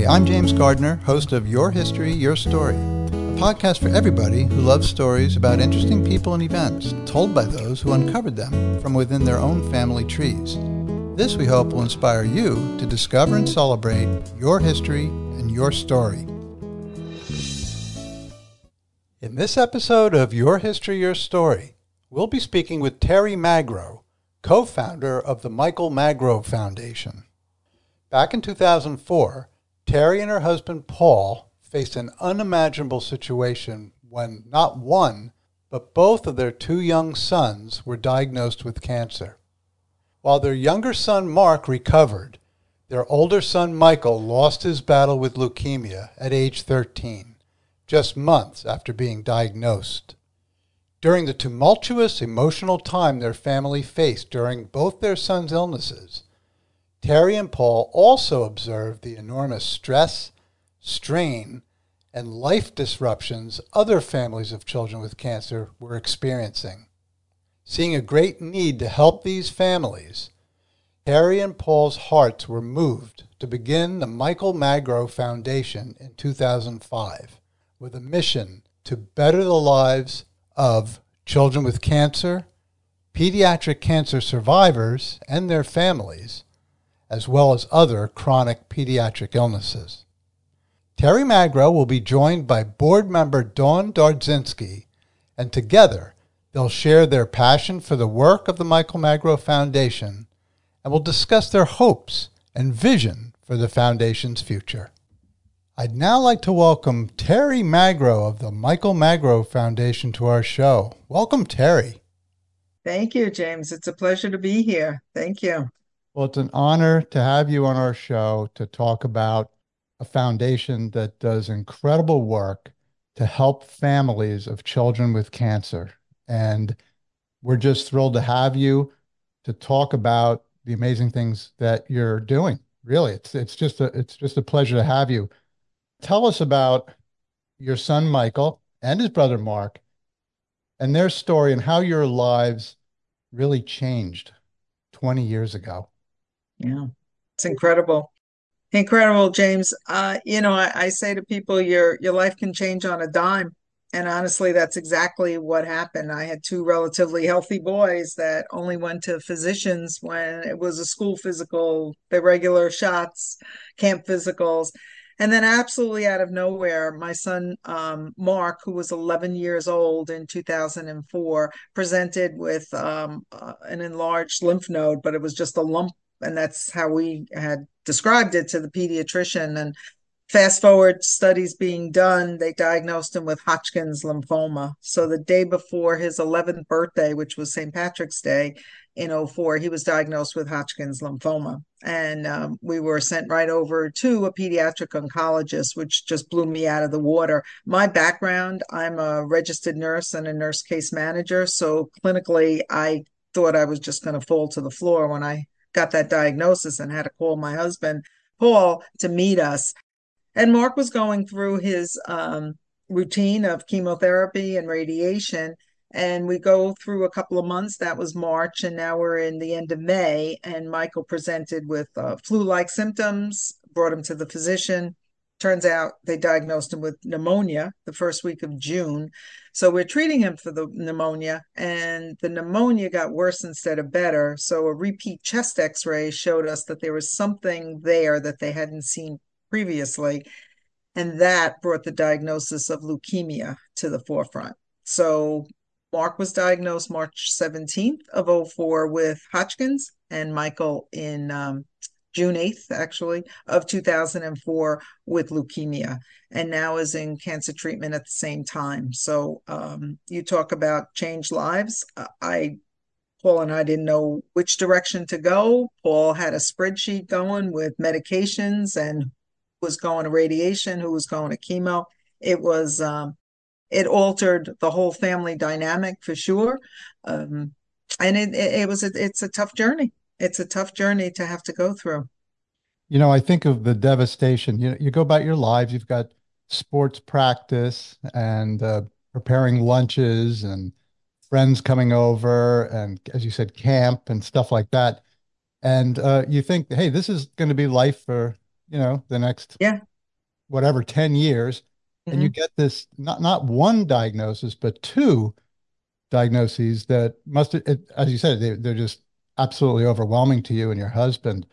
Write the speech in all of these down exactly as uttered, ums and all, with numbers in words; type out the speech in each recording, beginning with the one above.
Hi, I'm James Gardner, host of Your History, Your Story, a podcast for everybody who loves stories about interesting people and events told by those who uncovered them from within their own family trees. This, we hope, will inspire you to discover and celebrate your history and your story. In this episode of Your History, Your Story, we'll be speaking with Terry Magro, co-founder of the Michael Magro Foundation. Back in two thousand four, Terry and her husband Paul faced an unimaginable situation when not one, but both of their two young sons were diagnosed with cancer. While their younger son Mark recovered, their older son Michael lost his battle with leukemia at age thirteen, just months after being diagnosed. During the tumultuous emotional time their family faced during both their sons' illnesses, Terry and Paul also observed the enormous stress, strain, and life disruptions other families of children with cancer were experiencing. Seeing a great need to help these families, Terry and Paul's hearts were moved to begin the Michael Magro Foundation in two thousand five with a mission to better the lives of children with cancer, pediatric cancer survivors and their families, as well as other chronic pediatric illnesses. Terry Magro will be joined by board member Dawn Dardzinski, and together they'll share their passion for the work of the Michael Magro Foundation and will discuss their hopes and vision for the Foundation's future. I'd now like to welcome Terry Magro of the Michael Magro Foundation to our show. Welcome, Terry. Thank you, James. It's a pleasure to be here. Thank you. Well, it's an honor to have you on our show to talk about a foundation that does incredible work to help families of children with cancer. And we're just thrilled to have you to talk about the amazing things that you're doing. Really, it's it's just a it's just a pleasure to have you. Tell us about your son Michael and his brother Mark and their story and how your lives really changed twenty years ago. Yeah, it's incredible. Incredible, James. Uh, you know, I, I say to people, your your life can change on a dime. And honestly, that's exactly what happened. I had two relatively healthy boys that only went to physicians when it was a school physical, the regular shots, camp physicals. And then absolutely out of nowhere, my son um, Mark, who was eleven years old in two thousand four, presented with um, uh, an enlarged lymph node, but it was just a lump, and that's how we had described it to the pediatrician. And fast forward, studies being done, they diagnosed him with Hodgkin's lymphoma. So the day before his eleventh birthday, which was Saint Patrick's Day in oh four, he was diagnosed with Hodgkin's lymphoma. And um, we were sent right over to a pediatric oncologist, which just blew me out of the water. My background, I'm a registered nurse and a nurse case manager. So clinically, I thought I was just going to fall to the floor when I got that diagnosis and had to call my husband, Paul, to meet us. And Mark was going through his um, routine of chemotherapy and radiation. And we go through a couple of months. That was March, and now we're in the end of May. And Michael presented with uh, flu-like symptoms, brought him to the physician. Turns out they diagnosed him with pneumonia the first week of June. So we're treating him for the pneumonia, and the pneumonia got worse instead of better. So a repeat chest x-ray showed us that there was something there that they hadn't seen previously. And that brought the diagnosis of leukemia to the forefront. So Mark was diagnosed March seventeenth of oh four with Hodgkin's, and Michael in um, June eighth, actually, of two thousand four with leukemia, and now is in cancer treatment at the same time. So um, you talk about changed lives. Uh, I Paul and I didn't know which direction to go. Paul had a spreadsheet going with medications and was going to radiation, who was going to chemo. It was um, it altered the whole family dynamic for sure, um, and it, it, it was a, it's a tough journey. It's a tough journey to have to go through. You know, I think of the devastation. You know, you go about your lives, you've got sports practice and uh, preparing lunches and friends coming over and, as you said, camp and stuff like that. And uh, you think, hey, this is going to be life for, you know, the next Yeah, whatever, ten years, and you Mhm. get this not not one diagnosis, but two diagnoses that must, it, as you said, they, they're just absolutely overwhelming to you and your husband.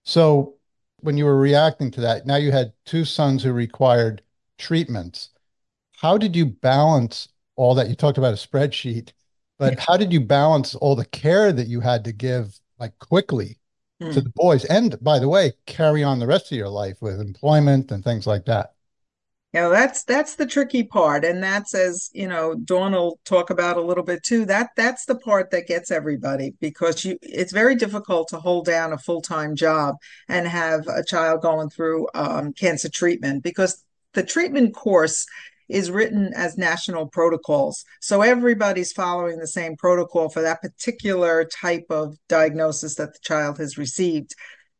So when you were reacting to that, now you had two sons who required treatments. How did you balance all that? You talked about a spreadsheet, but how did you balance all the care that you had to give like quickly to the Mm. boys? And by the way, carry on the rest of your life with employment and things like that. You know, that's that's the tricky part, and that's, as you know, Dawn will talk about a little bit too. That that's the part that gets everybody, because you it's very difficult to hold down a full-time job and have a child going through um, cancer treatment, because the treatment course is written as national protocols. So everybody's following the same protocol for that particular type of diagnosis that the child has received,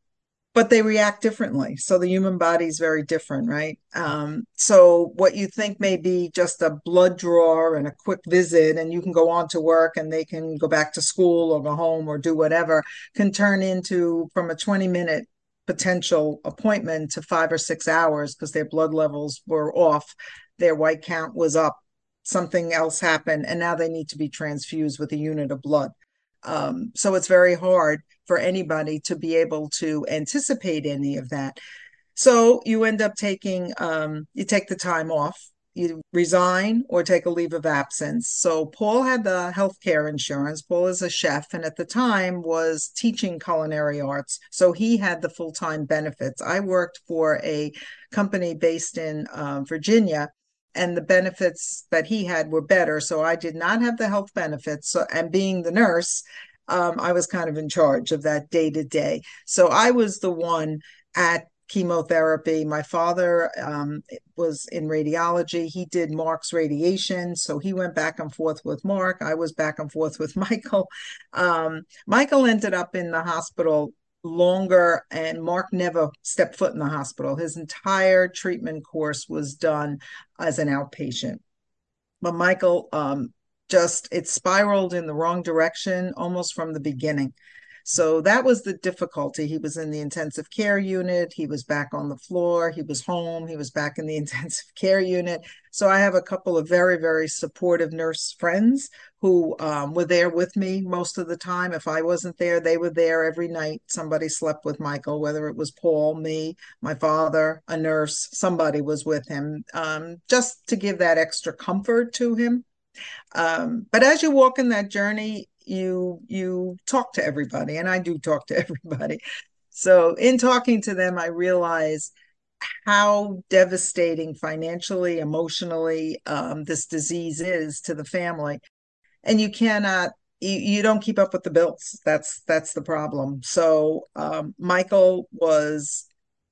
but they react differently. So the human body is very different, right? Um, so what you think may be just a blood draw and a quick visit, and you can go on to work and they can go back to school or go home or do whatever, can turn into, from a twenty minute potential appointment, to five or six hours because their blood levels were off, their white count was up, something else happened, and now they need to be transfused with a unit of blood. Um, so it's very hard for anybody to be able to anticipate any of that. So you end up taking, um, you take the time off, you resign or take a leave of absence. So Paul had the healthcare insurance. Paul is a chef and at the time was teaching culinary arts. So he had the full-time benefits. I worked for a company based in uh, Virginia, and the benefits that he had were better. So I did not have the health benefits. So, and being the nurse, um, I was kind of in charge of that day to day. So I was the one at chemotherapy. My father um, was in radiology. He did Mark's radiation. So he went back and forth with Mark. I was back and forth with Michael. Um, Michael ended up in the hospital longer, and Mark never stepped foot in the hospital. His entire treatment course was done as an outpatient. But Michael, um, just it spiraled in the wrong direction almost from the beginning. So that was the difficulty. He was in the intensive care unit. He was back on the floor. He was home. He was back in the intensive care unit. So I have a couple of very, very supportive nurse friends who um, were there with me most of the time. If I wasn't there, they were there every night. Somebody slept with Michael, whether it was Paul, me, my father, a nurse, somebody was with him, um, just to give that extra comfort to him. Um, but as you walk in that journey, you you talk to everybody, and I do talk to everybody. So in talking to them, I realize how devastating financially, emotionally, um, this disease is to the family, and you cannot. You, you don't keep up with the bills. That's that's the problem. So um, Michael was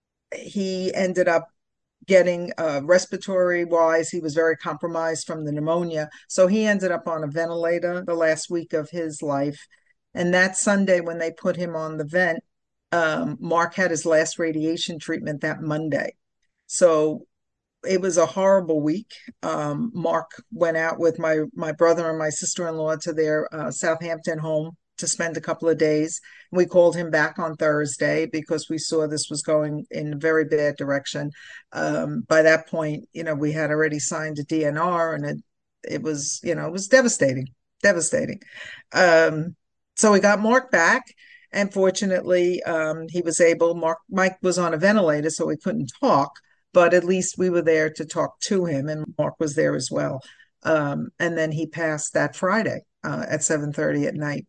he ended up getting uh, respiratory wise, he was very compromised from the pneumonia. So he ended up on a ventilator the last week of his life. And that Sunday, when they put him on the vent, um, Mark had his last radiation treatment that Monday. So it was a horrible week. Um, Mark went out with my my brother and my sister-in-law to their uh, Southampton home to spend a couple of days. We called him back on Thursday because we saw this was going in a very bad direction. Um, by that point, you know, we had already signed a D N R, and it it was, you know, it was devastating, devastating. Um, so we got Mark back. And fortunately, um, he was able, Mark, Mike was on a ventilator, so he couldn't talk, but at least we were there to talk to him, and Mark was there as well. Um, and then he passed that Friday uh, at seven thirty at night.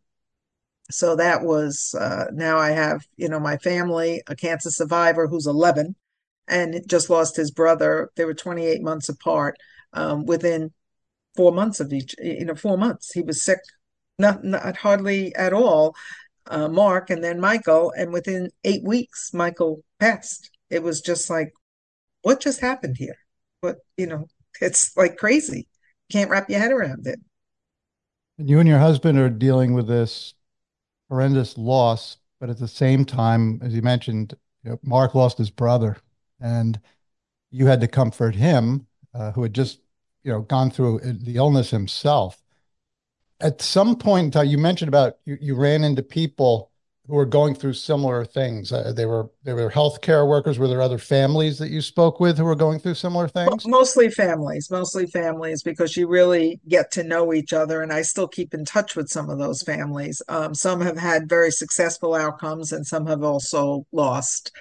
So that was uh, now I have, you know, my family, a cancer survivor who's eleven and just lost his brother. They were twenty-eight months apart. Um, within four months of each, you know, four months, he was sick, not, not hardly at all. Uh, Mark and then Michael, and within eight weeks, Michael passed. It was just like, what just happened here? What, you know, it's like crazy. Can't wrap your head around it. And you and your husband are dealing with this horrendous loss, but at the same time, as you mentioned, you know, Mark lost his brother, and you had to comfort him, uh, who had just, you know, gone through the illness himself. At some point in time, you mentioned about you, you ran into people who were going through similar things? Uh, they were they were healthcare workers. Were there other families that you spoke with who were going through similar things? Mostly families, mostly families, because you really get to know each other. And I still keep in touch with some of those families. Um, some have had very successful outcomes, and some have also lost.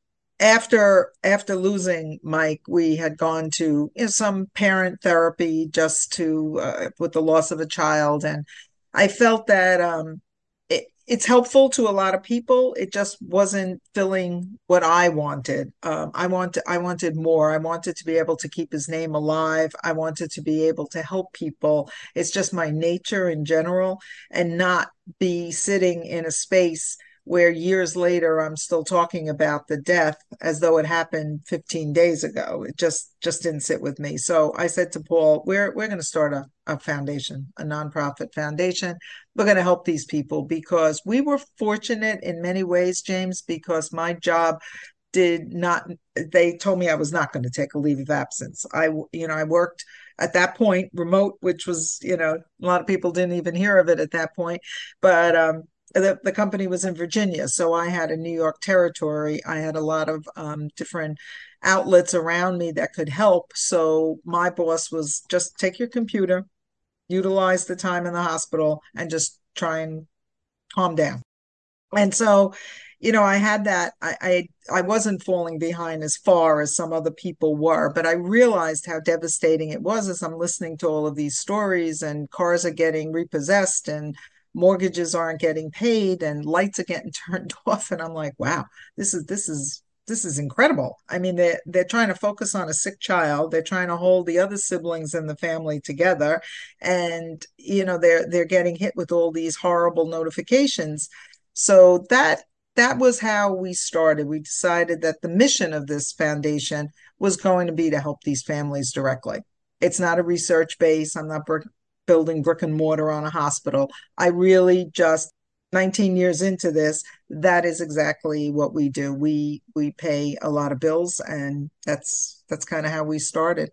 After after losing Mike, we had gone to you know, some parent therapy just to uh, with the loss of a child, and I felt that um, it, it's helpful to a lot of people. It just wasn't filling what I wanted. Um, I wanted I wanted more. I wanted to be able to keep his name alive. I wanted to be able to help people. It's just my nature in general, and not be sitting in a space where years later I'm still talking about the death as though it happened fifteen days ago. It just just didn't sit with me. So I said to Paul, we're we're going to start a, a foundation, a nonprofit foundation. We're going to help these people because we were fortunate in many ways, James, because my job did not, they told me I was not going to take a leave of absence. I, you know, I worked at that point remote, which was, you know, a lot of people didn't even hear of it at that point. But um, the, the company was in Virginia. So I had a New York territory. I had a lot of um, different outlets around me that could help. So my boss was just take your computer, utilize the time in the hospital, and just try and calm down. And so, you know, I had that. I, I I wasn't falling behind as far as some other people were, but I realized how devastating it was as I'm listening to all of these stories, and cars are getting repossessed, and mortgages aren't getting paid, and lights are getting turned off. And I'm like, wow, this is this is this is incredible. I mean, they're they're trying to focus on a sick child. They're trying to hold the other siblings in the family together, and you know, they're they're getting hit with all these horrible notifications. So that that was how we started. We decided that the mission of this foundation was going to be to help these families directly. It's not a research base. I'm not brick, building brick and mortar on a hospital. I really just nineteen years into this, that is exactly what we do. We we pay a lot of bills, and that's that's kind of how we started.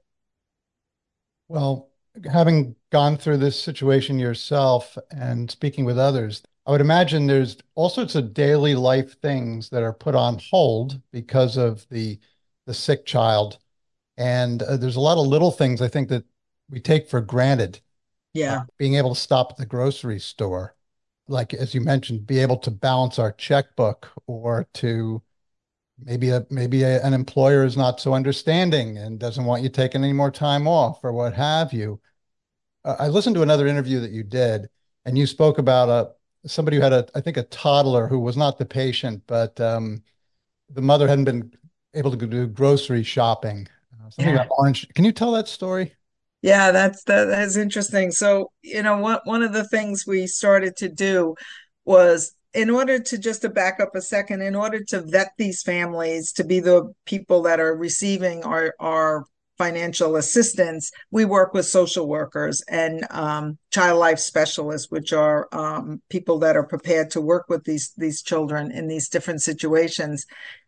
Well, having gone through this situation yourself and speaking with others, I would imagine there's all sorts of daily life things that are put on hold because of the the sick child. And uh, there's a lot of little things I think that we take for granted. Uh, Yeah. being able to stop at the grocery store, like as you mentioned, be able to balance our checkbook, or to maybe a maybe a, an employer is not so understanding and doesn't want you taking any more time off or what have you. Uh, I listened to another interview that you did, and you spoke about a somebody who had a, I think, a toddler who was not the patient, but um, the mother hadn't been able to go do grocery shopping. Uh, something about Yeah. orange. Can you tell that story? Yeah, that's that, that's interesting. So, you know, one one of the things we started to do was in order to just to back up a second, in order to vet these families to be the people that are receiving our our financial assistance, we work with social workers and um, child life specialists, which are um, people that are prepared to work with these these children in these different situations.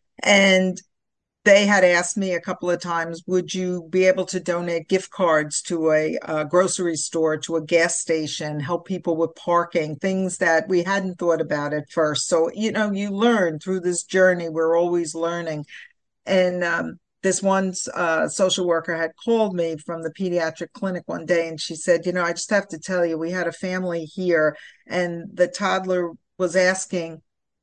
And they had asked me a couple of times, would you be able to donate gift cards to a, a grocery store, to a gas station, help people with parking, things that we hadn't thought about at first. So, you know, you learn through this journey. We're always learning. And um, this one uh, social worker had called me from the pediatric clinic one day, and she said, you know, I just have to tell you, we had a family here, and the toddler was asking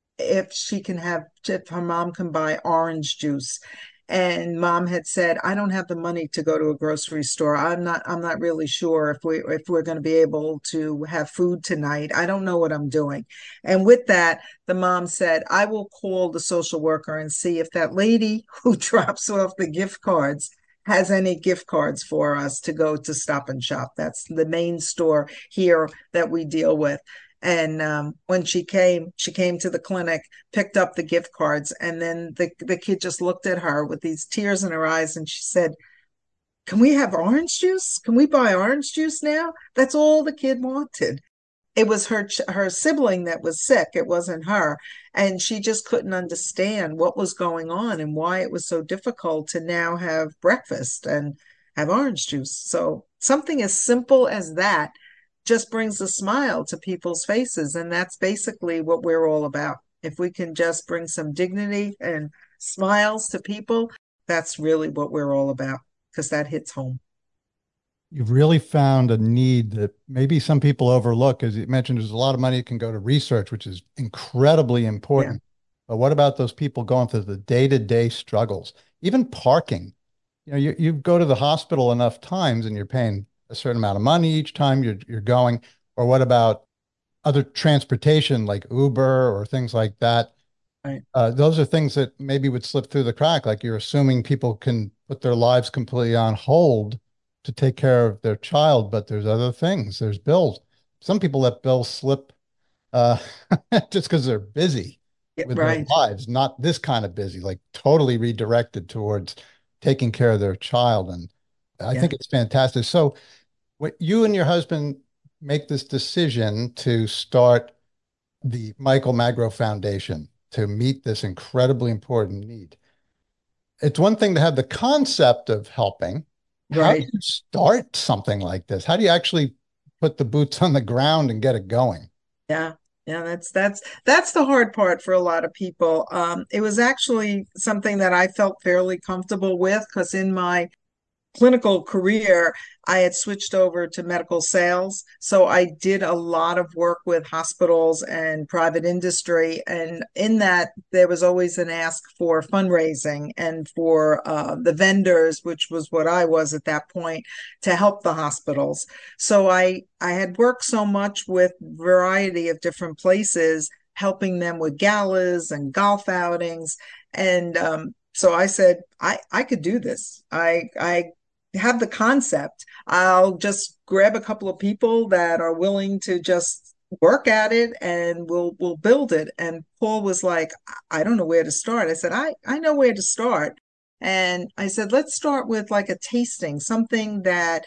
if she can have, if her mom can buy orange juice. And mom had said, I don't have the money to go to a grocery store. I'm not, I'm not really sure if we if we're going to be able to have food tonight. I don't know what I'm doing. And with that, the mom said, I will call the social worker and see if that lady who drops off the gift cards has any gift cards for us to go to Stop and Shop. That's the main store here that we deal with. And um, when she came, she came to the clinic, picked up the gift cards, and then the, the kid just looked at her with these tears in her eyes, and she said, can we have orange juice? Can we buy orange juice now? That's all the kid wanted. It was her her sibling that was sick. It wasn't her. And she just couldn't understand what was going on and why it was so difficult to now have breakfast and have orange juice. So something as simple as that just brings a smile to people's faces. And that's basically what we're all about. If we can just bring some dignity and smiles to people, that's really what we're all about because that hits home. You've really found a need that maybe some people overlook. As you mentioned, there's a lot of money that can go to research, which is incredibly Yeah, important. But what about those people going through the day-to-day struggles? Even parking. You know, you, you go to the hospital enough times and you're paying a certain amount of money each time you're you're going. Or what about other transportation like Uber or things like that? right. Uh, those are things that maybe would slip through the crack. Like you're assuming people can put their lives completely on hold to take care of their child, but there's other things. There's bills. Some people let bills slip uh, just because they're busy Yeah, with their right. lives, not this kind of busy, like totally redirected towards taking care of their child. And I Yeah. think it's fantastic. So, what you and your husband make this decision to start the Michael Magro Foundation to meet this incredibly important need. It's one thing to have the concept of helping. How do Right. you start something like this? How do you actually put the boots on the ground and get it going? Yeah. Yeah, that's that's that's the hard part for a lot of people. Um, it was actually something that I felt fairly comfortable with because in my clinical career, I had switched over to medical sales. So I did a lot of work with hospitals and private industry. And in that, there was always an ask for fundraising and for uh, the vendors, which was what I was at that point, to help the hospitals. So I, I had worked so much with variety of different places, helping them with galas and golf outings. And um, so I said, I, I could do this. I, I have the concept. I'll just grab a couple of people that are willing to just work at it and we'll we'll build it. And Paul was like, I don't know where to start. I said, I, I know where to start. And I said, let's start with like a tasting, something that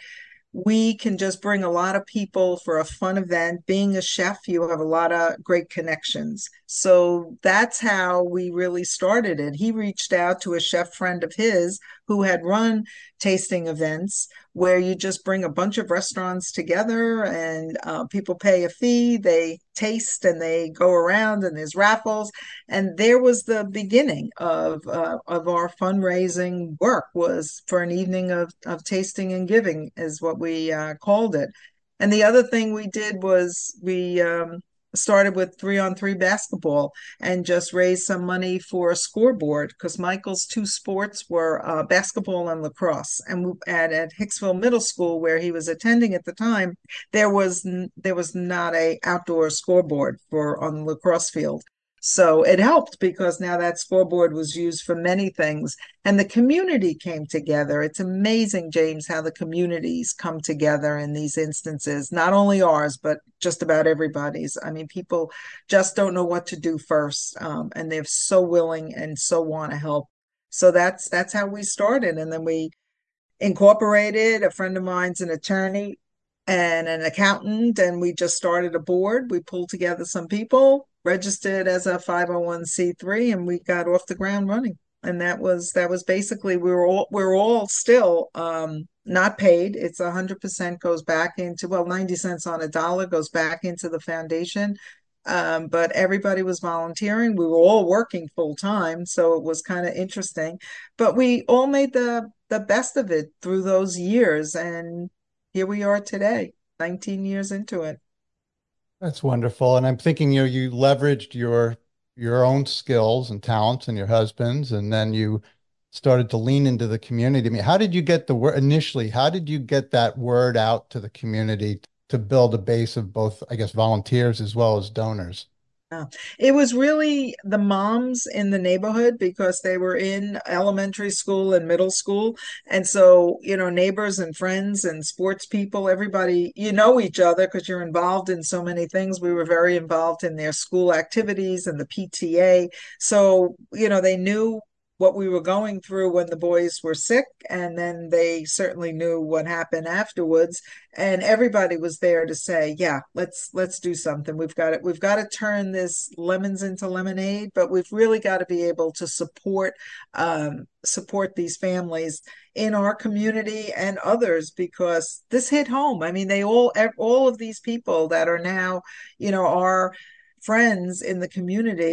we can just bring a lot of people for a fun event. Being a chef, you have a lot of great connections. So that's how we really started it. He reached out to a chef friend of his who had run tasting events where you just bring a bunch of restaurants together and uh, people pay a fee, they taste and they go around and there's raffles. And there was the beginning of uh, of our fundraising work was for an evening of, of tasting and giving is what we uh, called it. And the other thing we did was we um, started with three on three basketball and just raised some money for a scoreboard because Michael's two sports were uh, basketball and lacrosse. And we, at, at Hicksville Middle School, where he was attending at the time, there was there was not a outdoor scoreboard for on the lacrosse field. So it helped because now that scoreboard was used for many things and the community came together. It's amazing, James, how the communities come together in these instances, not only ours, but just about everybody's. I mean, people just don't know what to do first, um, and they're so willing and so want to help. So that's that's how we started. And then we incorporated. A friend of mine's an attorney and an accountant, and we just started a board. We pulled together some people, registered as a five oh one c three, and we got off the ground running. And that was that was basically we were all we're all still um, not paid. It's a hundred percent goes back into well, ninety cents on a dollar goes back into the foundation. Um, but everybody was volunteering. We were all working full time, so it was kind of interesting. But we all made the the best of it through those years, and here we are today, nineteen years into it. That's wonderful. And I'm thinking, you know, you leveraged your your own skills and talents and your husband's, and then you started to lean into the community. I mean, how did you get the word initially? How did you get that word out to the community to build a base of both, I guess, volunteers as well as donors? Yeah. It was really the moms in the neighborhood because they were in elementary school and middle school. And so, you know, neighbors and friends and sports people, everybody, you know each other because you're involved in so many things. We were very involved in their school activities and the P T A. So, you know, they knew what we were going through when the boys were sick, and then they certainly knew what happened afterwards. And everybody was there to say, yeah, let's let's do something. We've got it. We've got to turn this lemons into lemonade, but we've really got to be able to support um, support these families in our community and others because this hit home. I mean, they all all of these people that are now, you know, our friends in the community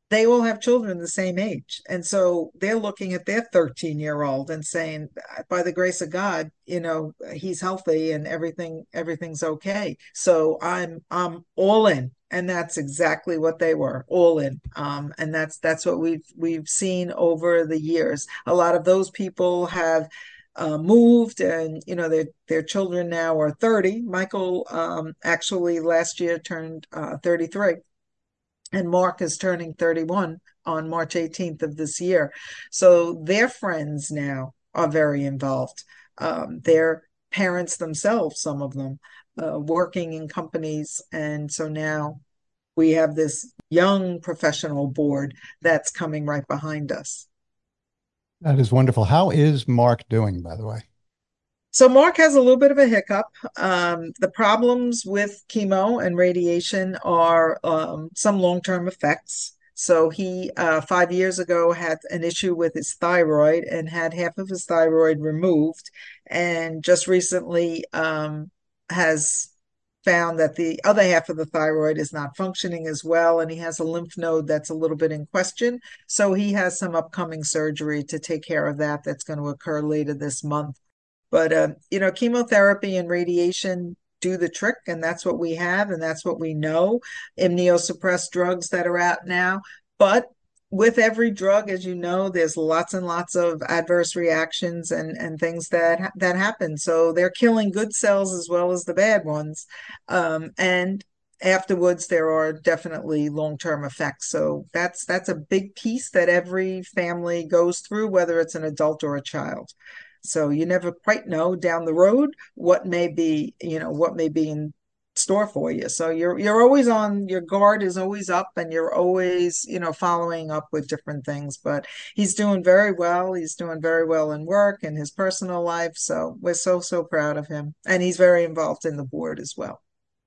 they all have children the same age. And so they're looking at their thirteen year old and saying, by the grace of God, you know, he's healthy and everything, everything's okay. So I'm, I'm all in. And that's exactly what they were, all in. Um, and that's, that's what we've, we've seen over the years. A lot of those people have uh, moved and, you know, their, their children now are thirty. Michael, um, actually last year turned uh, thirty-three, and Mark is turning thirty-one on March eighteenth of this year. So their friends now are very involved. Um, their parents themselves, some of them, uh, working in companies. And so now we have this young professional board that's coming right behind us. That is wonderful. How is Mark doing, by the way? So Mark has a little bit of a hiccup. Um, the problems with chemo and radiation are um, some long-term effects. So he uh, five years ago had an issue with his thyroid and had half of his thyroid removed, and just recently um, has found that the other half of the thyroid is not functioning as well, and he has a lymph node that's a little bit in question. So he has some upcoming surgery to take care of that that's going to occur later this month. But uh, you know, chemotherapy and radiation do the trick, and that's what we have, and that's what we know. Immunosuppressed drugs that are out now, but with every drug, as you know, there's lots and lots of adverse reactions and and things that that happen. So they're killing good cells as well as the bad ones, um, and afterwards there are definitely long-term effects. So that's that's a big piece that every family goes through, whether it's an adult or a child. So you never quite know down the road what may be, you know, what may be in store for you. So you're you're always on your guard is always up and you're always, you know, following up with different things. But he's doing very well. He's doing very well in work and his personal life. So we're so, so proud of him. And he's very involved in the board as well.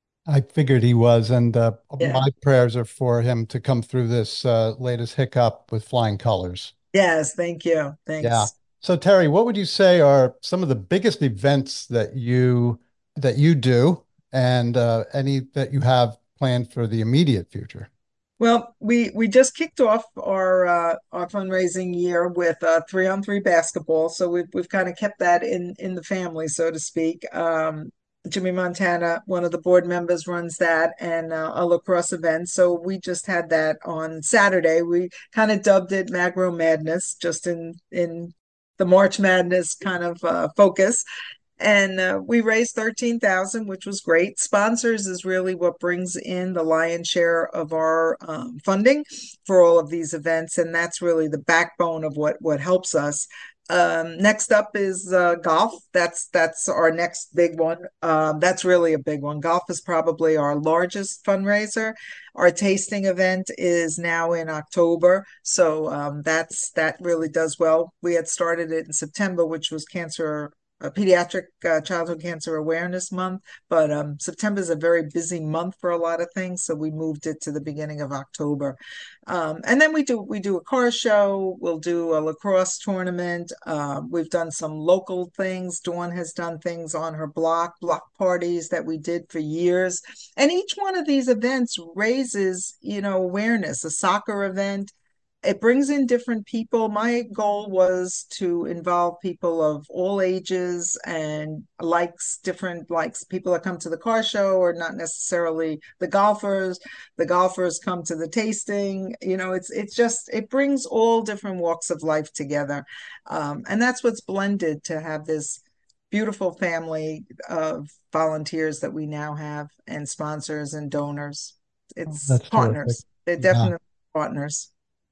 I figured he was, and uh, Yeah. my prayers are for him to come through this uh, latest hiccup with flying colors. Yes, thank you. Yeah. Thanks. So Terry, what would you say are some of the biggest events that you that you do, and uh, any that you have planned for the immediate future? Well, we we just kicked off our uh, our fundraising year with uh, three on three basketball, so we've we've kind of kept that in in the family, so to speak. Um, Jimmy Montana, one of the board members, runs that and uh, a lacrosse event. So we just had that on Saturday. We kind of dubbed it Magro Madness, just in in the March Madness kind of uh, focus. And uh, we raised thirteen thousand, which was great. Sponsors is really what brings in the lion's share of our um, funding for all of these events, and that's really the backbone of what what helps us. Um, next up is uh, golf. That's that's our next big one. Um, that's really a big one. Golf is probably our largest fundraiser. Our tasting event is now in October, so um, that's that really does well. We had started it in September, which was cancer uh, Pediatric uh, Childhood Cancer Awareness Month, but um, September is a very busy month for a lot of things, so we moved it to the beginning of October. Um, and then we do we do a car show. We'll do a lacrosse tournament. Uh, we've done some local things. Dawn has done things on her block, block parties that we did for years. And each one of these events raises, you know, awareness. A soccer event, it brings in different people. My goal was to involve people of all ages and likes, different likes. People that come to the car show or not necessarily the golfers. The golfers come to the tasting. You know, it's it's just it brings all different walks of life together, um, and that's what's blended to have this beautiful family of volunteers that we now have and sponsors and donors. Oh, It's that's terrific. partners. They're Yeah. definitely partners.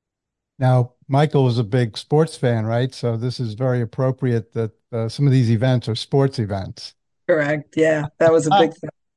Now, Michael is a big sports fan, right? So this is very appropriate that uh, some of these events are sports events. Correct. Yeah, that was a Ah, big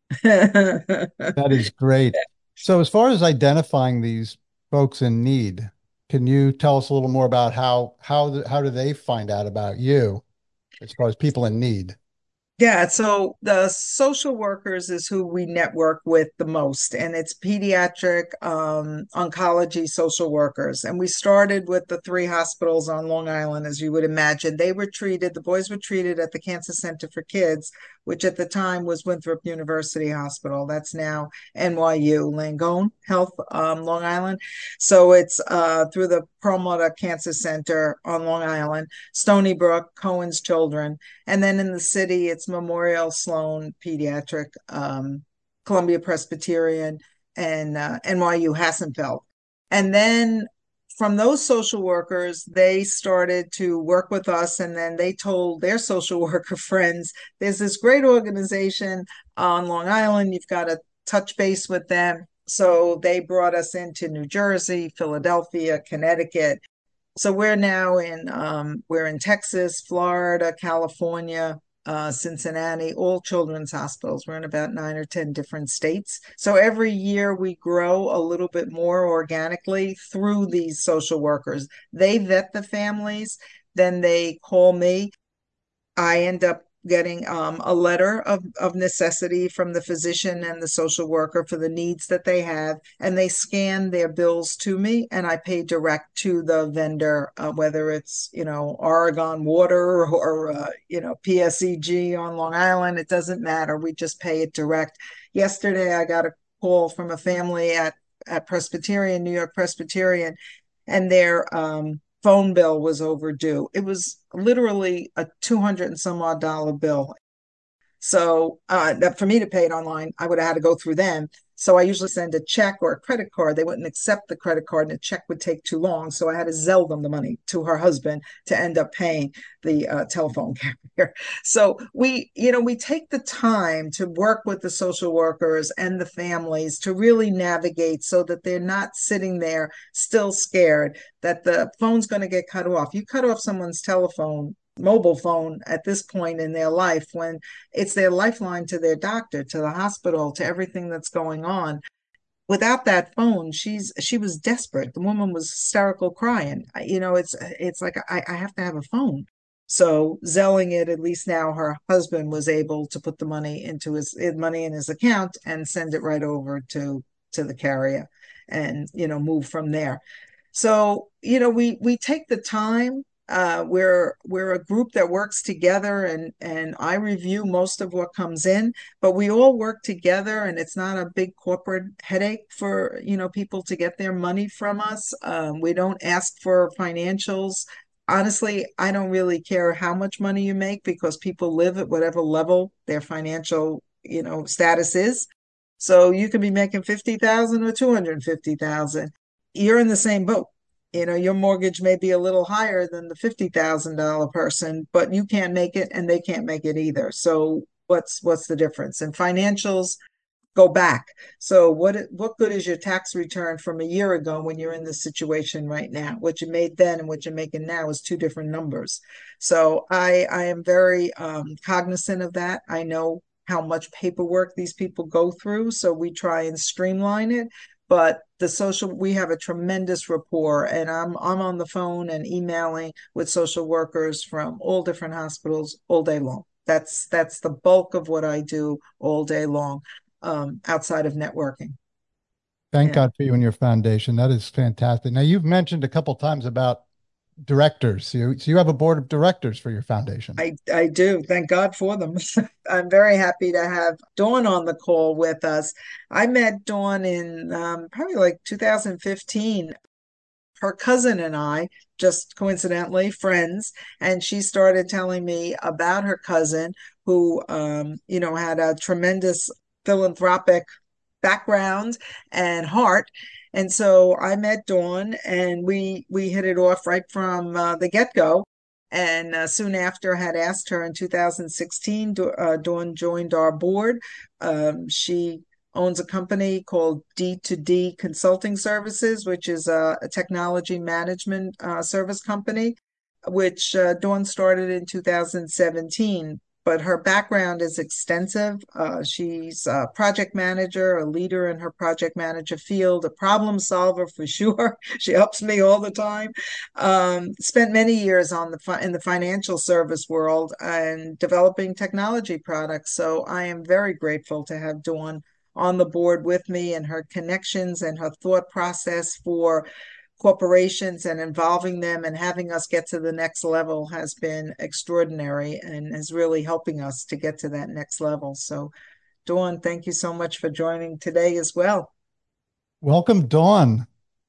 thing. that is great. So as far as identifying these folks in need, can you tell us a little more about how how the, how do they find out about you as far as people in need? Yeah, so the social workers is who we network with the most, and it's pediatric um, oncology social workers. And we started with the three hospitals on Long Island, as you would imagine. They were treated, the boys were treated at the Cancer Center for Kids, which at the time was Winthrop University Hospital. That's now N Y U, Langone Health, um, Long Island. So it's uh, through the Perlmutter Cancer Center on Long Island, Stony Brook, Cohen's Children. And then in the city, it's Memorial Sloan Pediatric, um, Columbia Presbyterian, and uh, N Y U Hassenfeld. And then from those social workers, they started to work with us, and then they told their social worker friends, there's this great organization on Long Island. You've got to touch base with them. So they brought us into New Jersey, Philadelphia, Connecticut. So we're now in um, we're in Texas, Florida, California, uh, Cincinnati, all children's hospitals. We're in about nine or ten different states. So every year we grow a little bit more organically through these social workers. They vet the families, then they call me. I end up getting um, a letter of, of necessity from the physician and the social worker for the needs that they have, and they scan their bills to me, and I pay direct to the vendor, uh, whether it's, you know, Oregon Water or, uh, you know, P S E G on Long Island. It doesn't matter. We just pay it direct. Yesterday, I got a call from a family at, at Presbyterian, New York Presbyterian, and their um, phone bill was overdue. It was literally a two hundred and some odd dollar bill. So uh, that for me to pay it online, I would have had to go through them. So I usually send a check or a credit card. They wouldn't accept the credit card, and a check would take too long. So I had to Zelle them the money to her husband to end up paying the uh, telephone carrier. So we, you know, we take the time to work with the social workers and the families to really navigate so that they're not sitting there still scared that the phone's going to get cut off. You cut off someone's telephone, mobile phone at this point in their life when it's their lifeline to their doctor, to the hospital, to everything that's going on. Without that phone, she's she was desperate. The woman was hysterical crying. You know, it's it's like I, I have to have a phone. So zelling it, at least now her husband was able to put the money into his, his money in his account and send it right over to to the carrier and, you know, move from there. So, you know, we we take the time. Uh, we're we're a group that works together, and and I review most of what comes in, but we all work together, and it's not a big corporate headache for, you know, people to get their money from us. Um, we don't ask for financials. Honestly, I don't really care how much money you make because people live at whatever level their financial, you know, status is. So you could be making fifty thousand or two hundred fifty thousand. You're in the same boat. You know, your mortgage may be a little higher than the fifty thousand dollar person, but you can't make it and they can't make it either. So what's what's the difference? And financials go back. So what what good is your tax return from a year ago when you're in this situation right now? What you made then and what you're making now is two different numbers. So I I am very um, cognizant of that. I know how much paperwork these people go through, so we try and streamline it. But the social, we have a tremendous rapport, and I'm I'm on the phone and emailing with social workers from all different hospitals all day long. That's that's the bulk of what I do all day long, um, outside of networking. Thank Yeah, God for you and your foundation. That is fantastic. Now, you've mentioned a couple times about directors. So you, so you have a board of directors for your foundation. I I do. Thank God for them. I'm very happy to have Dawn on the call with us. I met Dawn in um, probably like two thousand fifteen. Her cousin and I, just coincidentally friends, and she started telling me about her cousin who, um, you know, had a tremendous philanthropic background and heart. And so I met Dawn, and we we hit it off right from uh, the get-go. And uh, soon after, I had asked her in two thousand sixteen, uh, Dawn joined our board. Um, she owns a company called D two D Consulting Services, which is a, a technology management uh, service company, which uh, Dawn started in two thousand seventeen. but her background is extensive. Uh, she's a project manager, a leader in her project manager field, a problem solver for sure. She helps me all the time. Um, spent many years on the fi- in the financial service world and developing technology products. So I am very grateful to have Dawn on the board with me, and her connections and her thought process for corporations and involving them and having us get to the next level has been extraordinary and is really helping us to get to that next level. So, Dawn, thank you so much for joining today as well. Welcome, Dawn.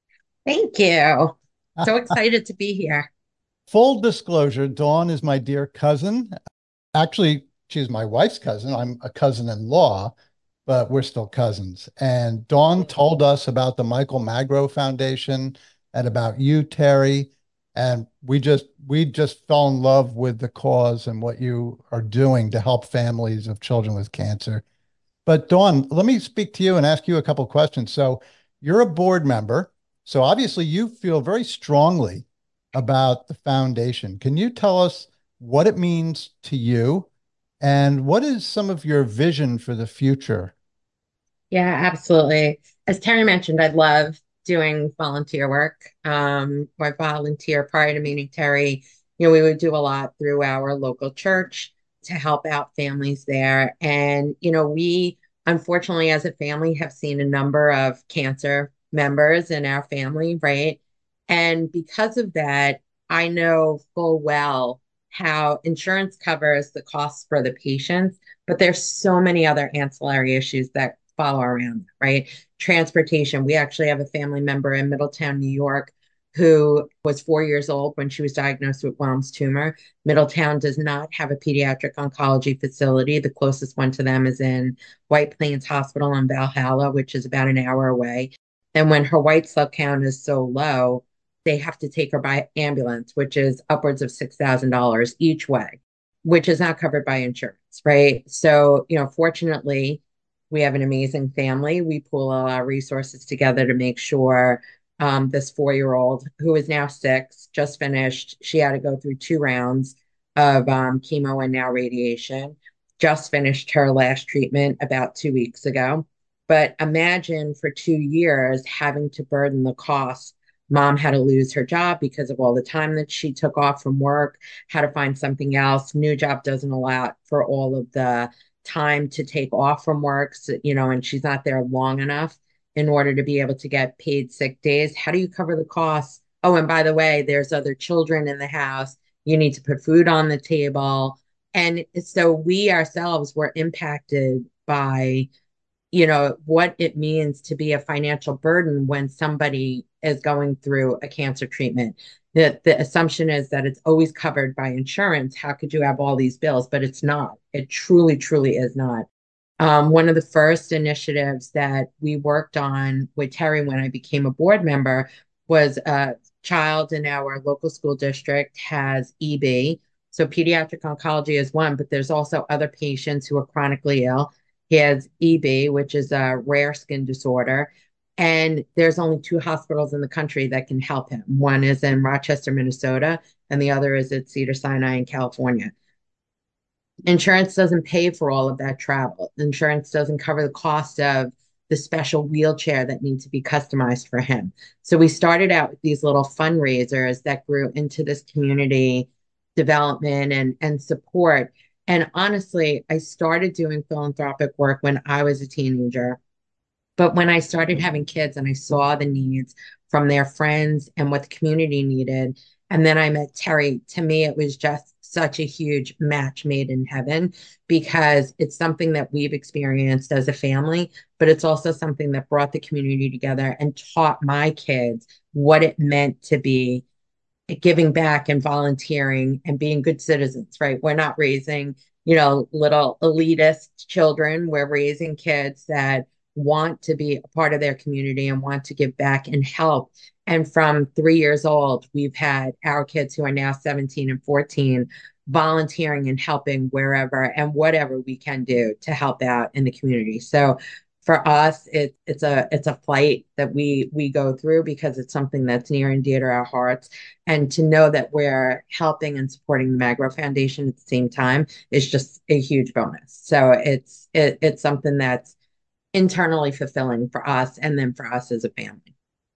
Thank you. So excited to be here. Full disclosure, Dawn is my dear cousin. Actually, she's my wife's cousin. I'm a cousin-in-law, but we're still cousins. And Dawn told us about the Michael Magro Foundation and about you, Terry. And we just we just fell in love with the cause and what you are doing to help families of children with cancer. But Dawn, let me speak to you and ask you a couple questions. So you're a board member. So obviously you feel very strongly about the foundation. Can you tell us what it means to you and what is some of your vision for the future? Yeah, absolutely. As Terry mentioned, I love doing volunteer work. Um, I volunteer prior to meeting Terry. You know, we would do a lot through our local church to help out families there. And, you know, we unfortunately, as a family, have seen a number of cancer members in our family, right? And because of that, I know full well how insurance covers the costs for the patients, but there's so many other ancillary issues that follow around, right? Transportation. We actually have a family member in Middletown, New York, who was four years old when she was diagnosed with Wilms tumor. Middletown does not have a pediatric oncology facility. The closest one to them is in White Plains Hospital in Valhalla, which is about an hour away. And when her white cell count is so low, they have to take her by ambulance, which is upwards of six thousand dollars each way, which is not covered by insurance, right? So, you know, fortunately, we have an amazing family. We pool all our resources together to make sure um, this four year old, who is now six, just finished, she had to go through two rounds of um, chemo and now radiation, just finished her last treatment about two weeks ago. But imagine for two years having to burden the cost. Mom had to lose her job because of all the time that she took off from work, had to find something else. New job doesn't allow for all of the time to take off from work, so, you know, and she's not there long enough in order to be able to get paid sick days. How do you cover the costs? Oh, and by the way, there's other children in the house. You need to put food on the table. And so we ourselves were impacted by, you know, what it means to be a financial burden when somebody is going through a cancer treatment. The, the assumption is that it's always covered by insurance. How could you have all these bills? But it's not. It truly, truly is not. Um, one of the first initiatives that we worked on with Terry when I became a board member was a child in our local school district has E B. So pediatric oncology is one, but there's also other patients who are chronically ill. He has E B, which is a rare skin disorder. And there's only two hospitals in the country that can help him. One is in Rochester, Minnesota, and the other is at Cedars-Sinai in California. Insurance doesn't pay for all of that travel. Insurance doesn't cover the cost of the special wheelchair that needs to be customized for him. So we started out with these little fundraisers that grew into this community development and, and support. And honestly, I started doing philanthropic work when I was a teenager. But when I started having kids and I saw the needs from their friends and what the community needed, and then I met Terry, to me, it was just such a huge match made in heaven because it's something that we've experienced as a family, but it's also something that brought the community together and taught my kids what it meant to be giving back and volunteering and being good citizens, right? We're not raising, you know, little elitist children. We're raising kids that want to be a part of their community and want to give back and help. And from three years old, we've had our kids who are now seventeen and fourteen volunteering and helping wherever and whatever we can do to help out in the community. So For us, it, it's a it's a fight that we we go through because it's something that's near and dear to our hearts. And to know that we're helping and supporting the Magro Foundation at the same time is just a huge bonus. So it's it, it's something that's internally fulfilling for us and then for us as a family.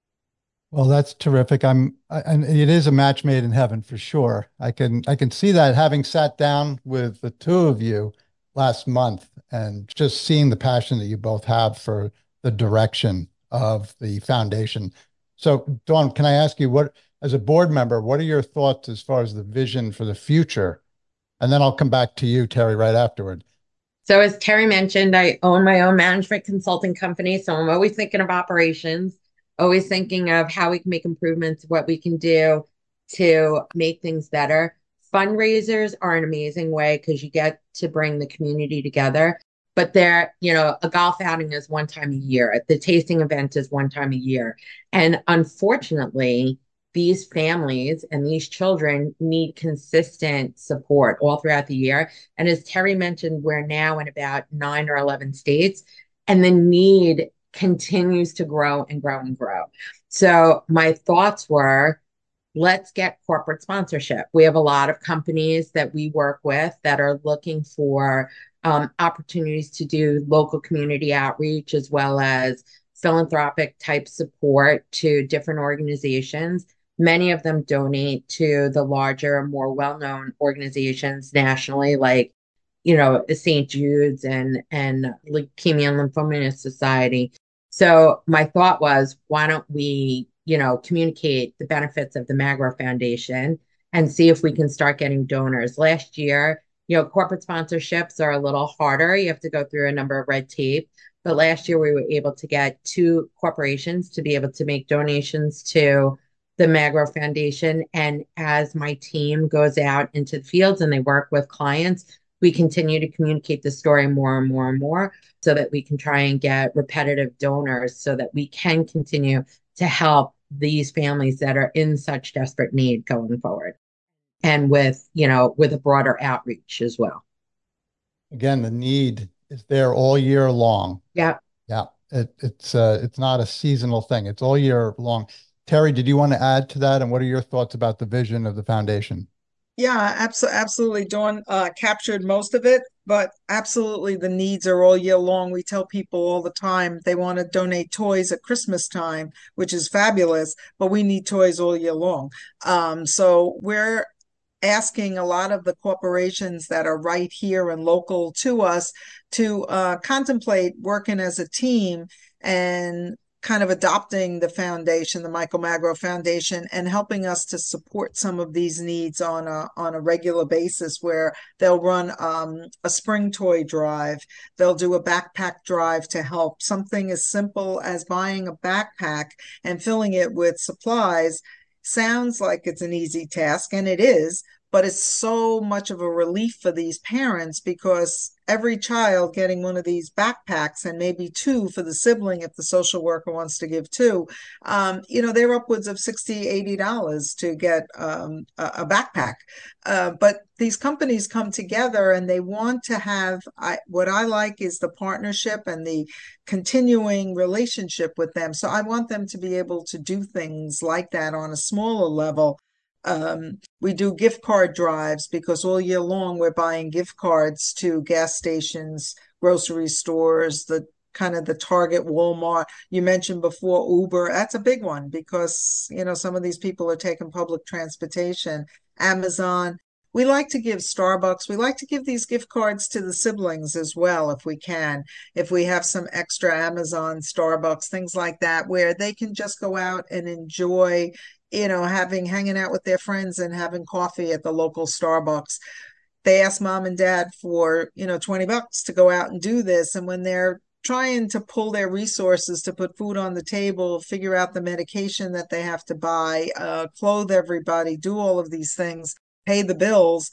Well, that's terrific. I'm, I, and it is a match made in heaven for sure. I can, I can see that having sat down with the two of you last month and just seeing the passion that you both have for the direction of the foundation. So, Dawn, can I ask you what, as a board member, what are your thoughts as far as the vision for the future? And then I'll come back to you, Terry, right afterward. So as Terry mentioned, I own my own management consulting company. So I'm always thinking of operations, always thinking of how we can make improvements, what we can do to make things better. Fundraisers are an amazing way because you get to bring the community together. But they're, you know, a golf outing is one time a year. The tasting event is one time a year. And unfortunately, these families and these children need consistent support all throughout the year. And as Terry mentioned, we're now in about nine or eleven states, and the need continues to grow and grow and grow. So my thoughts were, let's get corporate sponsorship. We have a lot of companies that we work with that are looking for um, opportunities to do local community outreach as well as philanthropic type support to different organizations. Many of them donate to the larger, more well-known organizations nationally, like, you know, Saint Jude's and and Leukemia and Lymphoma Society. So my thought was, why don't we, you know, communicate the benefits of the Magro Foundation and see if we can start getting donors. Last year, you know, corporate sponsorships are a little harder. You have to go through a number of red tape. But last year, we were able to get two corporations to be able to make donations to the Magro Foundation. And as my team goes out into the fields and they work with clients, we continue to communicate the story more and more and more so that we can try and get repetitive donors so that we can continue to help these families that are in such desperate need going forward, and with, you know, with a broader outreach as well. Again, the need is there all year long. Yeah. Yeah. It, it's uh, it's not a seasonal thing. It's all year long. Terry, did you want to add to that? And what are your thoughts about the vision of the foundation? Yeah, absolutely, absolutely. Dawn uh, captured most of it, but absolutely the needs are all year long. We tell people all the time they want to donate toys at Christmas time, which is fabulous, but we need toys all year long. Um, so we're asking a lot of the corporations that are right here and local to us to uh, contemplate working as a team and kind of adopting the foundation, the Michael Magro Foundation, and helping us to support some of these needs on a on a regular basis, where they'll run um, a spring toy drive, they'll do a backpack drive to help. Something as simple as buying a backpack and filling it with supplies sounds like it's an easy task, and it is, but it's so much of a relief for these parents because every child getting one of these backpacks, and maybe two for the sibling if the social worker wants to give two, um, you know, they're upwards of sixty, eighty dollars to get um, a, a backpack. Uh, but these companies come together and they want to have, I, what I like is the partnership and the continuing relationship with them. So I want them to be able to do things like that on a smaller level. Um, we do gift card drives because all year long we're buying gift cards to gas stations, grocery stores, the kind of the Target, Walmart. You mentioned before Uber. That's a big one because, you know, some of these people are taking public transportation. Amazon. We like to give Starbucks. We like to give these gift cards to the siblings as well if we can. If we have some extra Amazon, Starbucks, things like that, where they can just go out and enjoy, you know, having hanging out with their friends and having coffee at the local Starbucks. They ask mom and dad for, you know, twenty bucks to go out and do this. And when they're trying to pull their resources to put food on the table, figure out the medication that they have to buy, uh, clothe everybody, do all of these things, pay the bills,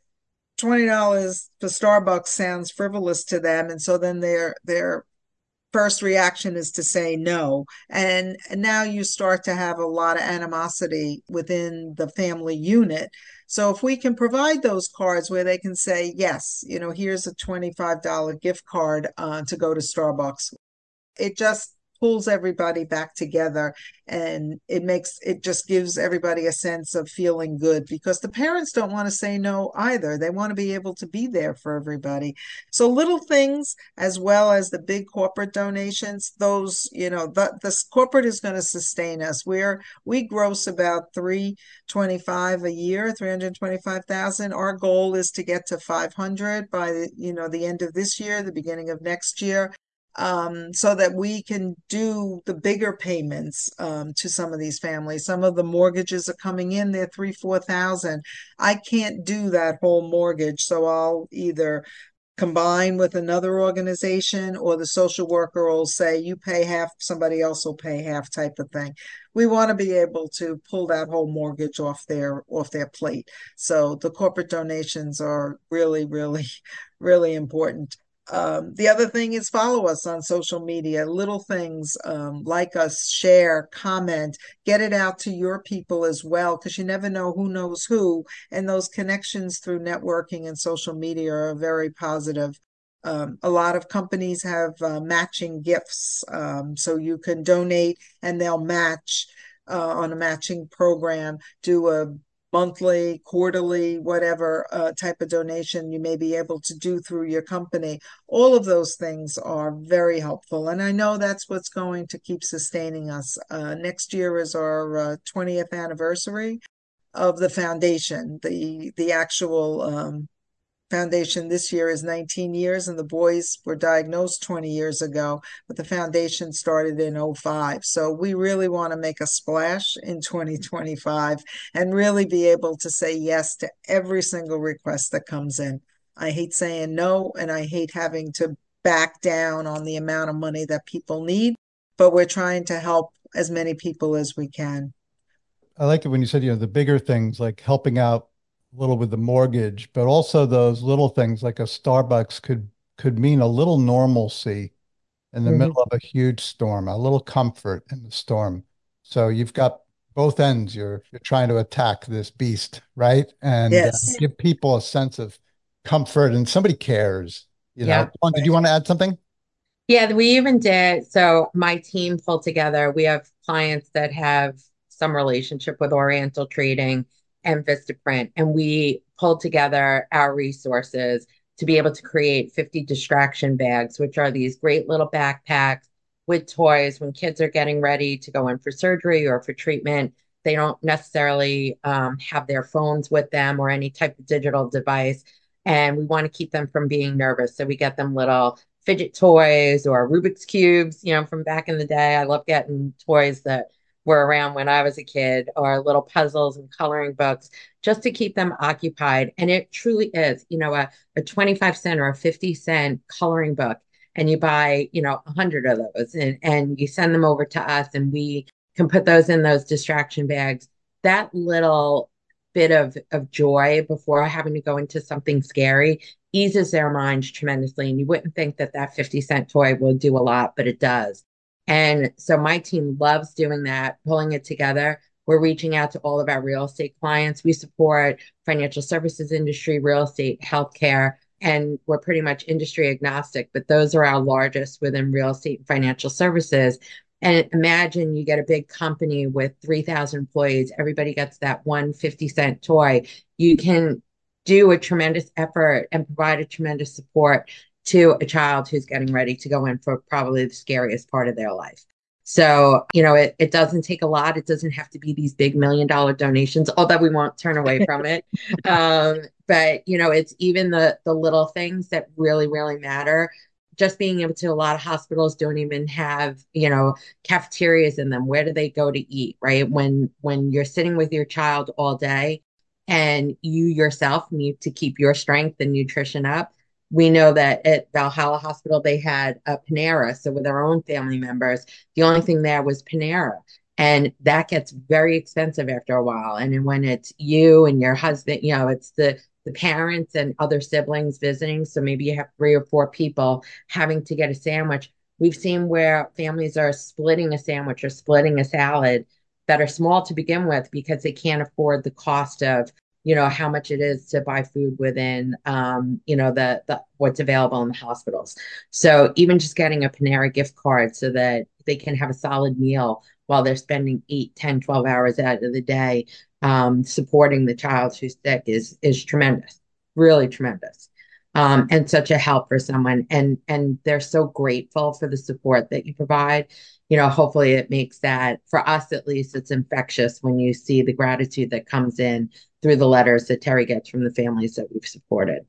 twenty dollars for Starbucks sounds frivolous to them. And so then they're they're first reaction is to say no. And, and now you start to have a lot of animosity within the family unit. So if we can provide those cards where they can say, yes, you know, here's a twenty-five dollars gift card uh, to go to Starbucks. it just pulls everybody back together, and it makes it just gives everybody a sense of feeling good, because the parents don't want to say no either. They want to be able to be there for everybody. So little things as well as the big corporate donations, those, you know, the this corporate is going to sustain us. We're we gross about three twenty-five a year, three hundred twenty-five thousand. Our goal is to get to five hundred by the, you know, the end of this year, the beginning of next year, um, so that we can do the bigger payments um, to some of these families. Some of the mortgages are coming in, they're three, four thousand. I can't do that whole mortgage, so I'll either combine with another organization, or the social worker will say, you pay half, somebody else will pay half, type of thing. We want to be able to pull that whole mortgage off their off their plate. So the corporate donations are really, really, really important. Um, the other thing is follow us on social media, little things, um, like us, share, comment, get it out to your people as well, because you never know who knows who. And those connections through networking and social media are very positive. Um, a lot of companies have uh, matching gifts. Um, so you can donate and they'll match uh, on a matching program, do a monthly, quarterly, whatever uh, type of donation you may be able to do through your company. All of those things are very helpful. And I know that's what's going to keep sustaining us. Uh, next year is our uh, twentieth anniversary of the foundation. The, the actual um, foundation this year is nineteen years, and the boys were diagnosed twenty years ago, but the foundation started in oh five. So we really want to make a splash in twenty twenty-five and really be able to say yes to every single request that comes in. I hate saying no, and I hate having to back down on the amount of money that people need, but we're trying to help as many people as we can. I like it when you said, you know, the bigger things like helping out a little with the mortgage, but also those little things like a Starbucks could could mean a little normalcy in the Mhm. middle of a huge storm, a little comfort in the storm. So you've got both ends. You're you're trying to attack this beast, right? And uh, Yes. give people a sense of comfort and somebody cares, you know. Yeah. Dawn, did you want to add something? Yeah, we even did. So my team pulled together. We have clients that have some relationship with Oriental Trading and Vistaprint, and we pulled together our resources to be able to create fifty distraction bags, which are these great little backpacks with toys when kids are getting ready to go in for surgery or for treatment. They don't necessarily um, have their phones with them or any type of digital device. And we want to keep them from being nervous. So we get them little fidget toys or Rubik's cubes, you know, from back in the day. I love getting toys that were around when I was a kid, or little puzzles and coloring books, just to keep them occupied. And it truly is, you know, a, a twenty-five cent or a fifty cent coloring book, and you buy, you know, a hundred of those, and, and you send them over to us, and we can put those in those distraction bags. That little bit of, of joy before having to go into something scary eases their minds tremendously. And you wouldn't think that that fifty cent toy will do a lot, but it does. And so my team loves doing that, pulling it together. We're reaching out to all of our real estate clients. We support financial services industry, real estate, healthcare, and we're pretty much industry agnostic, but those are our largest within real estate and financial services. And imagine you get a big company with three thousand employees, everybody gets that one fifty cent toy. You can do a tremendous effort and provide a tremendous support to a child who's getting ready to go in for probably the scariest part of their life. So, you know, it, it doesn't take a lot. It doesn't have to be these big million dollar donations, although we won't turn away from it. Um, but, you know, it's even the the little things that really, really matter. Just being able to, a lot of hospitals don't even have, you know, cafeterias in them. Where do they go to eat, right? When when you're sitting with your child all day, and you yourself need to keep your strength and nutrition up. We know that at Valhalla Hospital, they had a Panera. So with our own family members, the only thing there was Panera. And that gets very expensive after a while. And then when it's you and your husband, you know, it's the the parents and other siblings visiting. So maybe you have three or four people having to get a sandwich. We've seen where families are splitting a sandwich or splitting a salad that are small to begin with because they can't afford the cost of you know, how much it is to buy food within, um, you know, the, the what's available in the hospitals. So even just getting a Panera gift card so that they can have a solid meal while they're spending eight, ten, twelve hours out of the day, um, supporting the child who's sick is is tremendous, really tremendous. Um, and such a help for someone. And and they're so grateful for the support that you provide. You know, hopefully it makes that, for us at least, it's infectious when you see the gratitude that comes in through the letters that Terry gets from the families that we've supported.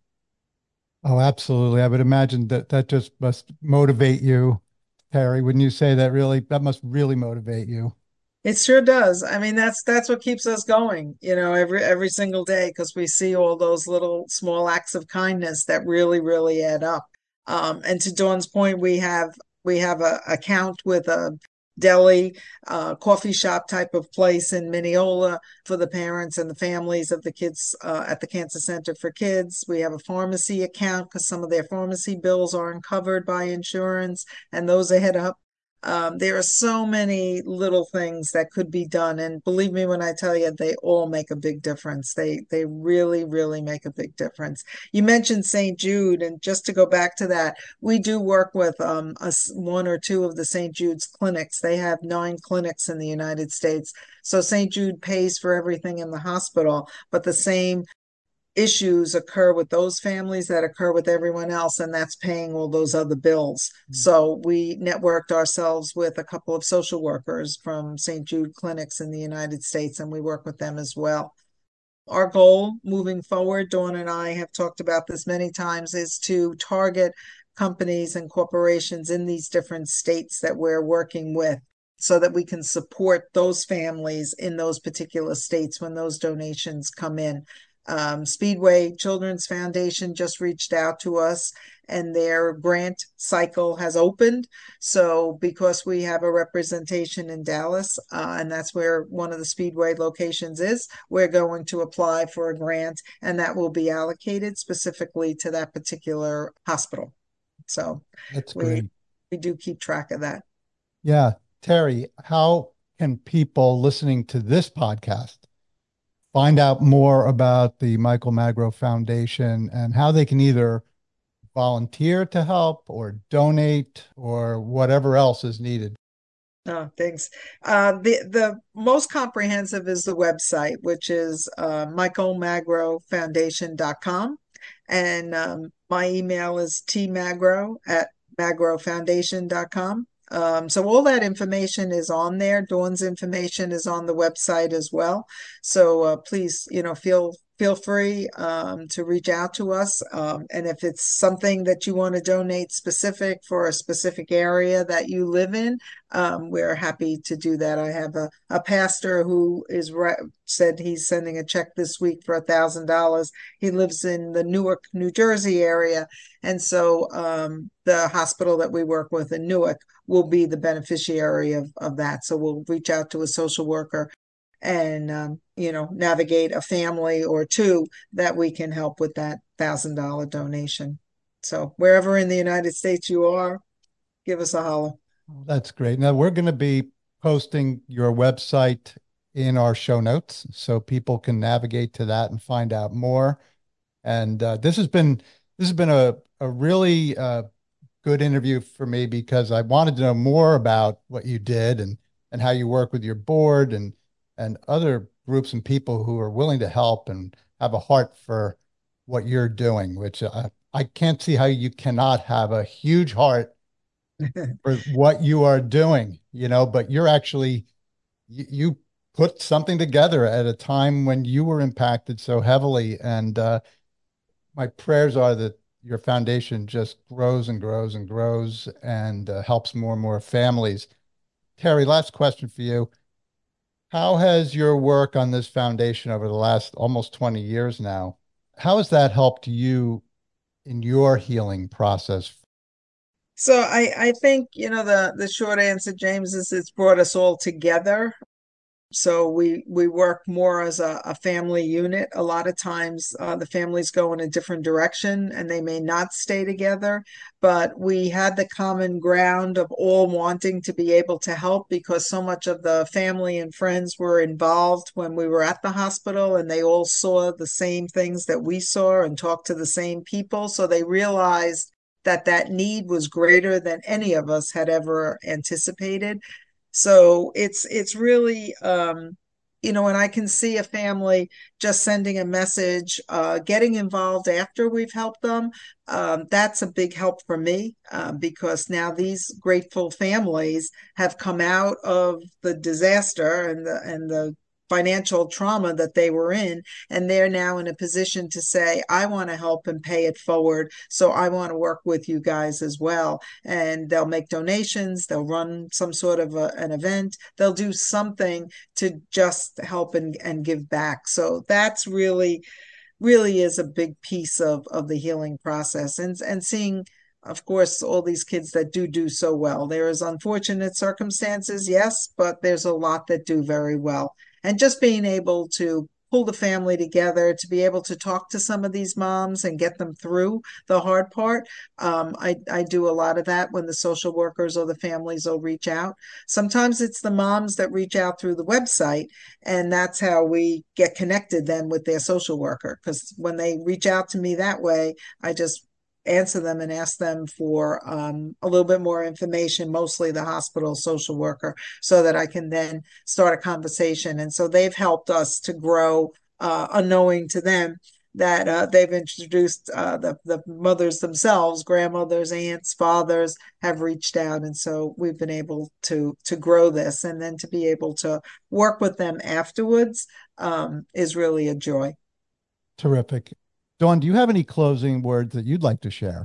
Oh, absolutely. I would imagine that that just must motivate you, Terry. Wouldn't you say that really, that must really motivate you? It sure does. I mean, that's that's what keeps us going, you know, every every single day because we see all those little small acts of kindness that really, really add up. Um, and to Dawn's point, we have we have a account with a deli, uh, coffee shop type of place in Mineola for the parents and the families of the kids uh, at the Cancer Center for Kids. We have a pharmacy account because some of their pharmacy bills aren't covered by insurance, and those add up. Um, there are so many little things that could be done, and believe me when I tell you, they all make a big difference. They they really, really make a big difference. You mentioned Saint Jude, and just to go back to that, we do work with um, a, one or two of the Saint Jude's clinics. They have nine clinics in the United States, so Saint Jude pays for everything in the hospital, but the same issues occur with those families that occur with everyone else, and that's paying all those other bills. So we networked ourselves with a couple of social workers from Saint Jude clinics in the United States, and we work with them as well. Our goal moving forward, Dawn and I have talked about this many times, is to target companies and corporations in these different states that we're working with so that we can support those families in those particular states when those donations come in. Um, Speedway Children's Foundation just reached out to us and their grant cycle has opened. So because we have a representation in Dallas, uh, and that's where one of the Speedway locations is, we're going to apply for a grant and that will be allocated specifically to that particular hospital. So That's we great. we do keep track of that. Yeah. Terry, how can people listening to this podcast find out more about the Michael Magro Foundation and how they can either volunteer to help or donate or whatever else is needed? Oh, thanks. Uh, the the most comprehensive is the website, which is uh, michael magro foundation dot com. And um, my email is tmagro at magro foundation dot com. Um, so all that information is on there. Dawn's information is on the website as well. So uh, please, you know, feel feel free um, to reach out to us. Um, and if it's something that you want to donate specific for a specific area that you live in, um, we're happy to do that. I have a, a pastor who is re- said he's sending a check this week for a thousand dollars. He lives in the Newark, New Jersey area, and so um, the hospital that we work with in Newark will be the beneficiary of of that. So we'll reach out to a social worker and um, you know navigate a family or two that we can help with that thousand dollar donation. So wherever in the United States you are, give us a holler. That's great. Now we're going to be posting your website in our show notes so people can navigate to that and find out more. And uh, this has been this has been a a really uh, good interview for me because I wanted to know more about what you did and and how you work with your board and and other groups and people who are willing to help and have a heart for what you're doing, which I, I can't see how you cannot have a huge heart for what you are doing, you know, but you're actually you, you put something together at a time when you were impacted so heavily. And uh, my prayers are that your foundation just grows and grows and grows and uh, helps more and more families. Terry, last question for you. How has your work on this foundation over the last almost twenty years now, how has that helped you in your healing process? So I, I think, you know, the, the short answer, James, is it's brought us all together. So we we work more as a, a family unit. A lot of times uh, the families go in a different direction and they may not stay together, but we had the common ground of all wanting to be able to help because so much of the family and friends were involved when we were at the hospital, and they all saw the same things that we saw and talked to the same people. So they realized that that need was greater than any of us had ever anticipated. So it's it's really um, you know, and I can see a family just sending a message, uh, getting involved after we've helped them. Um, that's a big help for me uh, because now these grateful families have come out of the disaster and the and the financial trauma that they were in, and they're now in a position to say, I want to help and pay it forward. So I want to work with you guys as well. And they'll make donations, they'll run some sort of a, an event, they'll do something to just help and, and give back. So that's really, really is a big piece of, of the healing process. And, and seeing, of course, all these kids that do do so well. There is unfortunate circumstances, yes, but there's a lot that do very well. And just being able to pull the family together, to be able to talk to some of these moms and get them through the hard part. Um, I, I do a lot of that when the social workers or the families will reach out. Sometimes it's the moms that reach out through the website, and that's how we get connected then with their social worker. Because when they reach out to me that way, I just answer them and ask them for um, a little bit more information, mostly the hospital social worker, so that I can then start a conversation. And so they've helped us to grow, uh, unknowing to them that uh, they've introduced uh, the, the mothers themselves, grandmothers, aunts, fathers have reached out. And so we've been able to, to grow this, and then to be able to work with them afterwards um, is really a joy. Terrific. Dawn, do you have any closing words that you'd like to share?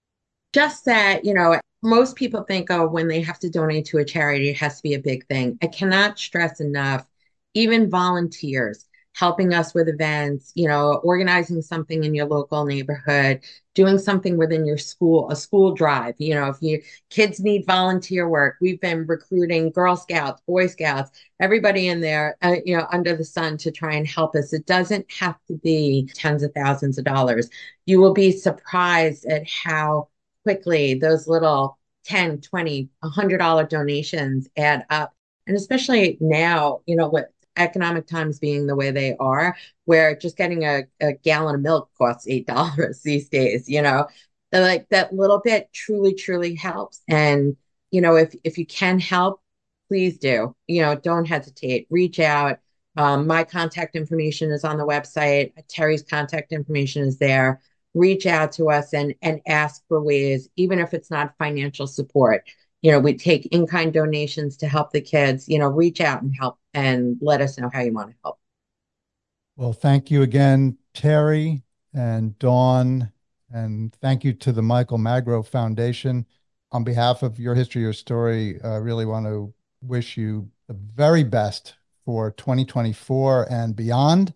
Just that, you know, most people think, oh, when they have to donate to a charity, it has to be a big thing. I cannot stress enough, even volunteers helping us with events, you know, organizing something in your local neighborhood, doing something within your school, a school drive. You know, if you kids need volunteer work, we've been recruiting Girl Scouts, Boy Scouts, everybody in there, uh, you know, under the sun to try and help us. It doesn't have to be tens of thousands of dollars. You will be surprised at how quickly those little ten, twenty, one hundred dollar donations add up. And especially now, you know, with economic times being the way they are, where just getting a, a gallon of milk costs eight dollars these days, you know, They're like that little bit truly, truly helps. And, you know, if, if you can help, please do, you know, don't hesitate, reach out. Um, my contact information is on the website. Terry's contact information is there. Reach out to us and, and ask for ways, even if it's not financial support. You know, we take in-kind donations to help the kids. You know, reach out and help and let us know how you want to help. Well, thank you again, Terry and Dawn, and thank you to the Michael Magro Foundation. On behalf of Your History, Your Story, I really want to wish you the very best for twenty twenty-four and beyond.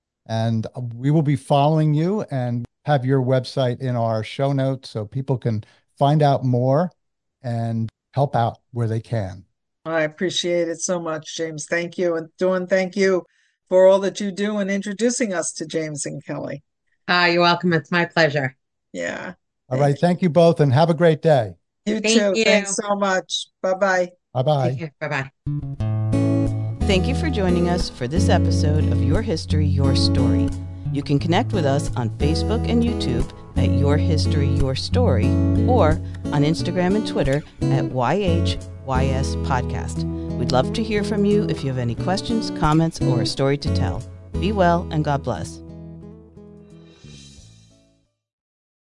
And we will be following you and have your website in our show notes so people can find out more and help out where they can. I appreciate it so much, James. Thank you. And Dawn, thank you for all that you do in introducing us to James and Kelly. Uh, you're welcome. It's my pleasure. Yeah. All right. Thank you both and have a great day. You Thank too. you. Thanks so much. Bye-bye. Bye-bye. Bye-bye. Thank you for joining us for this episode of Your History, Your Story. You can connect with us on Facebook and YouTube at Your History, Your Story, or on Instagram and Twitter at Y H Y S Podcast. We'd love to hear from you if you have any questions, comments, or a story to tell. Be well and God bless.